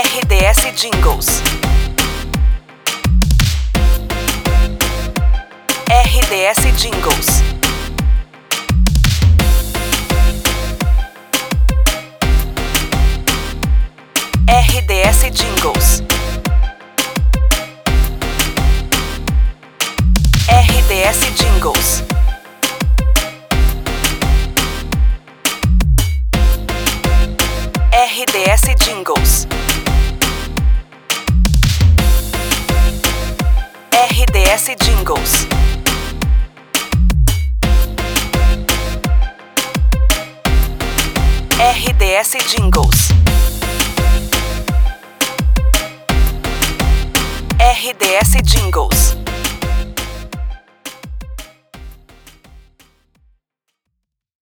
RDS Jingles. RDS Jingles. RDS Jingles. RDS Jingles. RDS Jingles. RDS Jingles. RDS Jingles. RDS Jingles.